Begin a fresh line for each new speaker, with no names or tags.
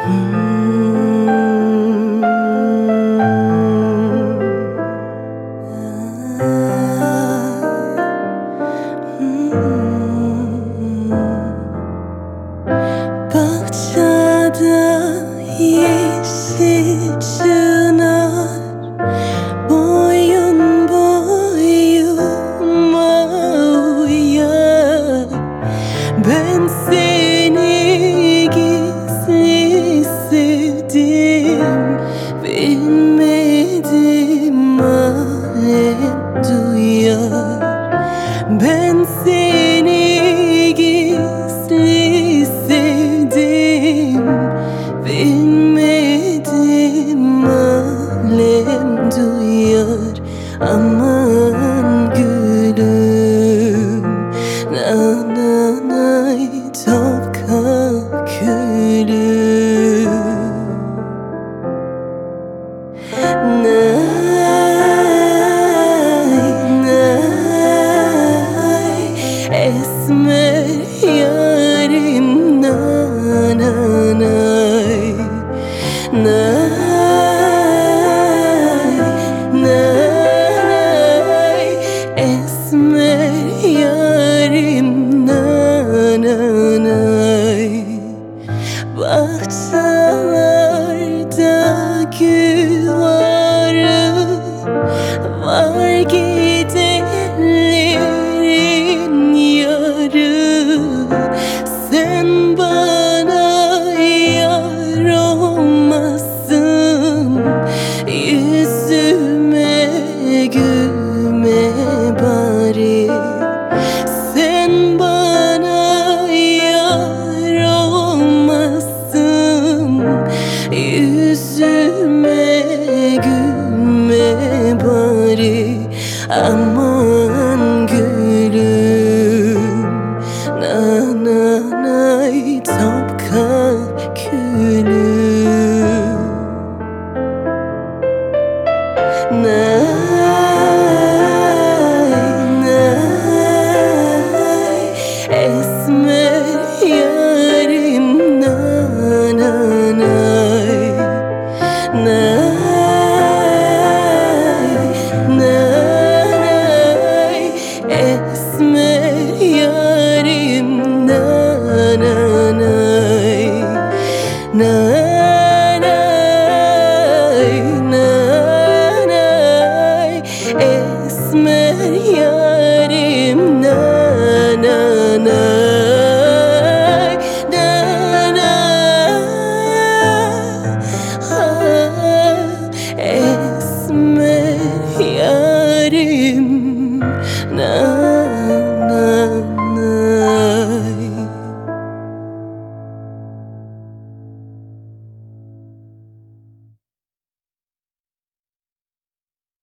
Bahçede yeşil çınar boyun boyuma uyar. Ben seni gizli sevdim, bilmedim alem duyar. Ben seni gizli sevdim, bilmedim alem duyar. Aman gülüm, nanay toprak gülüm. Esmer yarim nanay, nanay, esmer yarim nanay. Bahçelerde gül var, var gidenlerin yarı. Sen bana yar olmasın, yüzüme gülme bari. Sen bana yar olmasın, yüzüme gülme bari. Aman gülüm, nanay toprak gülüm. Nanay, esmer yarim nanay, nanay, esmer yarim nanay, nanay.